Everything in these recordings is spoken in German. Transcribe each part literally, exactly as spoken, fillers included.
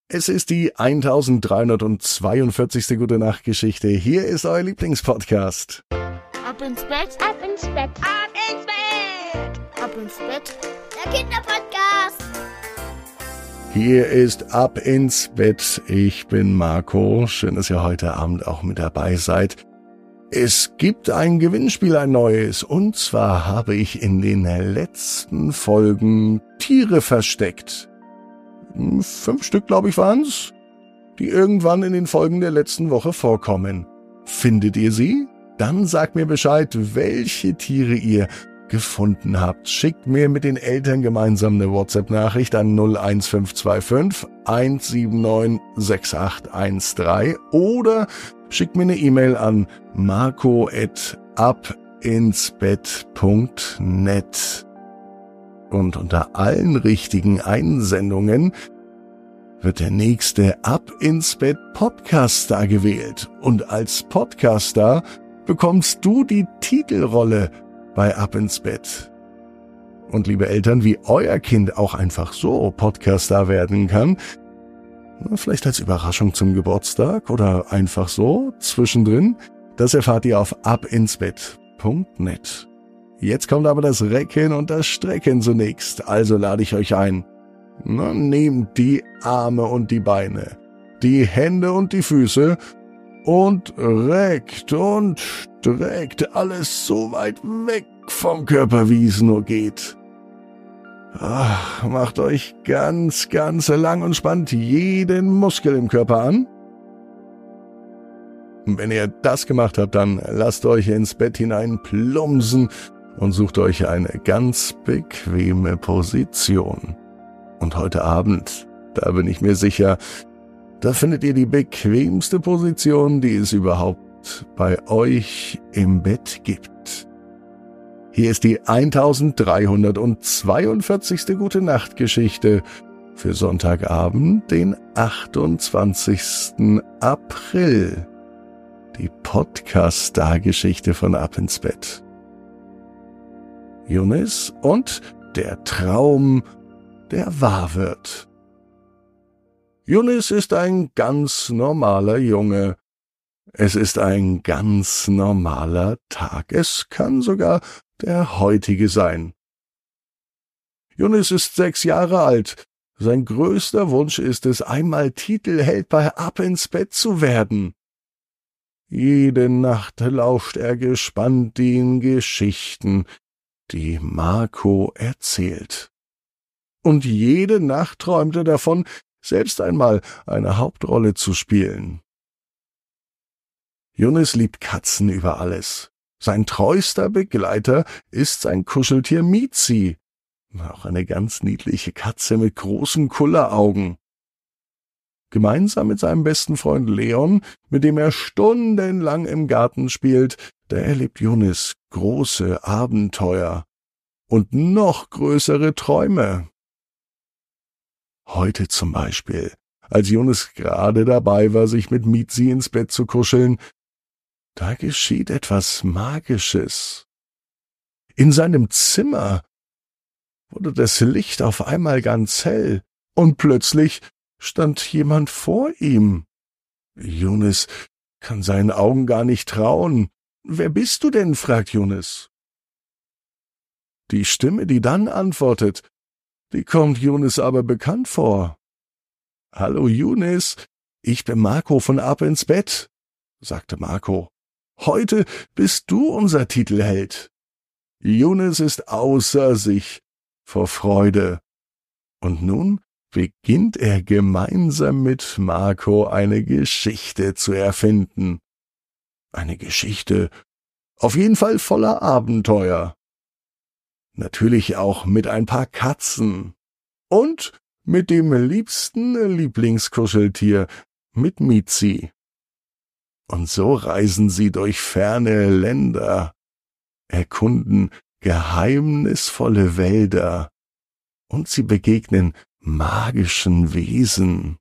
Es ist die eintausenddreihundertzweiundvierzigste Gute-Nacht-Geschichte. Hier ist euer Lieblingspodcast. Ab ins Bett, ab ins Bett, ab ins Bett, ab ins Bett, der Kinderpodcast. Hier ist Ab ins Bett. Ich bin Marco. Schön, dass ihr heute Abend auch mit dabei seid. Es gibt ein Gewinnspiel, ein neues. Und zwar habe ich in den letzten Folgen Tiere versteckt. Fünf Stück, glaube ich, waren's, die irgendwann in den Folgen der letzten Woche vorkommen. Findet ihr sie? Dann sagt mir Bescheid, welche Tiere ihr gefunden habt. Schickt mir mit den Eltern gemeinsam eine WhatsApp-Nachricht an null eins fünf zwei fünf eins sieben neun sechs acht eins drei oder schickt mir eine E-Mail an marco at abinsbett punkt net. Und unter allen richtigen Einsendungen wird der nächste Ab ins Bett Podcaster gewählt. Und als Podcaster bekommst du die Titelrolle bei Ab ins Bett. Und liebe Eltern, wie euer Kind auch einfach so Podcaster werden kann, vielleicht als Überraschung zum Geburtstag oder einfach so zwischendrin, das erfahrt ihr auf abinsbett punkt net. Jetzt kommt aber das Recken und das Strecken zunächst, also lade ich euch ein. Na, nehmt die Arme und die Beine, die Hände und die Füße und reckt und streckt alles so weit weg vom Körper, wie es nur geht. Ach, macht euch ganz, ganz lang und spannt jeden Muskel im Körper an. Wenn ihr das gemacht habt, dann lasst euch ins Bett hinein plumpsen und sucht euch eine ganz bequeme Position. Und heute Abend, da bin ich mir sicher, da findet ihr die bequemste Position, die es überhaupt bei euch im Bett gibt. Hier ist die eintausenddreihundertzweiundvierzigste Gute-Nacht-Geschichte für Sonntagabend, den achtundzwanzigsten April. Die Podcast-Star-Geschichte von Ab ins Bett. Younes und der Traum, der wahr wird. Younes ist ein ganz normaler Junge. Es ist ein ganz normaler Tag. Es kann sogar der heutige sein. Younes ist sechs Jahre alt. Sein größter Wunsch ist es, einmal Titelheld bei Ab ins Bett zu werden. Jede Nacht lauscht er gespannt den Geschichten, die Marco erzählt. Und jede Nacht träumt er davon, selbst einmal eine Hauptrolle zu spielen. Younes liebt Katzen über alles. Sein treuster Begleiter ist sein Kuscheltier Mizi, auch eine ganz niedliche Katze mit großen Kulleraugen. Gemeinsam mit seinem besten Freund Leon, mit dem er stundenlang im Garten spielt, da erlebt Younes große Abenteuer und noch größere Träume. Heute zum Beispiel, als Younes gerade dabei war, sich mit Mizi ins Bett zu kuscheln, da geschieht etwas Magisches. In seinem Zimmer wurde das Licht auf einmal ganz hell und plötzlich stand jemand vor ihm. Younes kann seinen Augen gar nicht trauen. »Wer bist du denn?« fragt Younes. Die Stimme, die dann antwortet, die kommt Younes aber bekannt vor. »Hallo Younes, ich bin Marco von Ab ins Bett«, sagte Marco. »Heute bist du unser Titelheld.« Younes ist außer sich vor Freude. Und nun beginnt er gemeinsam mit Marco eine Geschichte zu erfinden. Eine Geschichte auf jeden Fall voller Abenteuer. Natürlich auch mit ein paar Katzen. Und mit dem liebsten Lieblingskuscheltier, mit Mizi. Und so reisen sie durch ferne Länder, erkunden geheimnisvolle Wälder und sie begegnen magischen Wesen.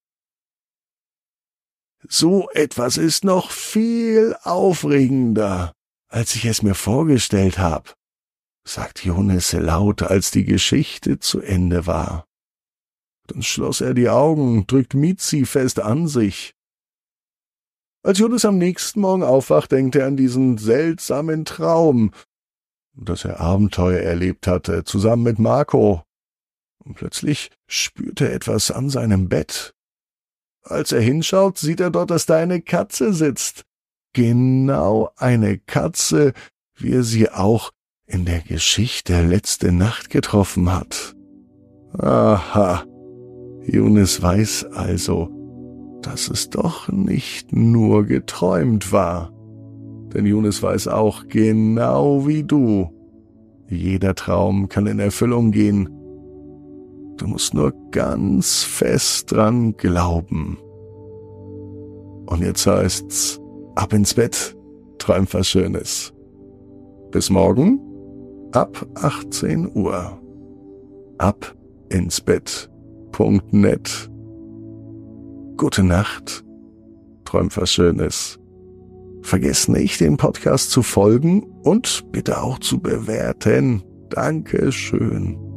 So etwas ist noch viel aufregender, als ich es mir vorgestellt habe, sagt Younes laut, als die Geschichte zu Ende war. Dann schloss er die Augen, drückt Mizi fest an sich. Als Jonas am nächsten Morgen aufwacht, denkt er an diesen seltsamen Traum, dass er Abenteuer erlebt hatte, zusammen mit Marco. Und plötzlich spürt er etwas an seinem Bett. Als er hinschaut, sieht er dort, dass da eine Katze sitzt. Genau eine Katze, wie er sie auch in der Geschichte letzte Nacht getroffen hat. Aha, Jonas weiß also, dass es doch nicht nur geträumt war. Denn Jonas weiß auch, genau wie du, jeder Traum kann in Erfüllung gehen. Du musst nur ganz fest dran glauben. Und jetzt heißt's, ab ins Bett, träum was Schönes. Bis morgen, ab achtzehn Uhr. Ab ins Bett Punkt net. Gute Nacht, träum was Schönes. Vergiss nicht, den Podcast zu folgen und bitte auch zu bewerten. Dankeschön.